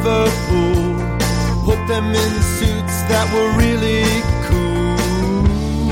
Liverpool, put them in suits that were really cool.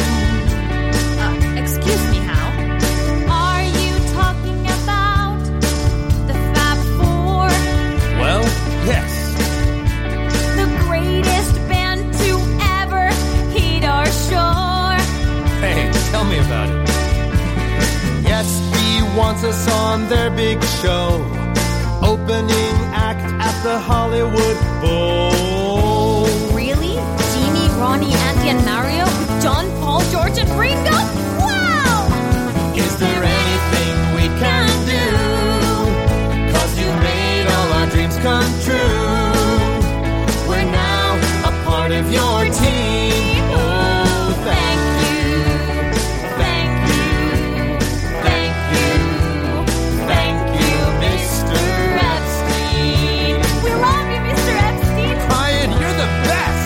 Excuse me, Hal. Are you talking about the Fab Four? Well, yes. The greatest band to ever hit our shore. Hey, tell me about it. Yes, he wants us on their big show. Opening act at the Hollywood Bowl. Really? Jeannie, Ronnie, Andy, and Mario? John, Paul, George, and Ringo? Wow! Is there anything we can do? 'Cause you made all our dreams come true. We're now a part of your team. Oh, thank you. Thank you. Thank you. Thank you, Mr. Epstein. We love you, Mr. Epstein. Brian, you're the best.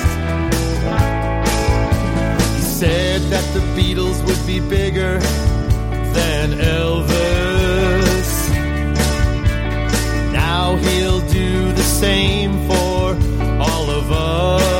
He said that the Beatles would be bigger than Elvis. Now he'll do the same for all of us.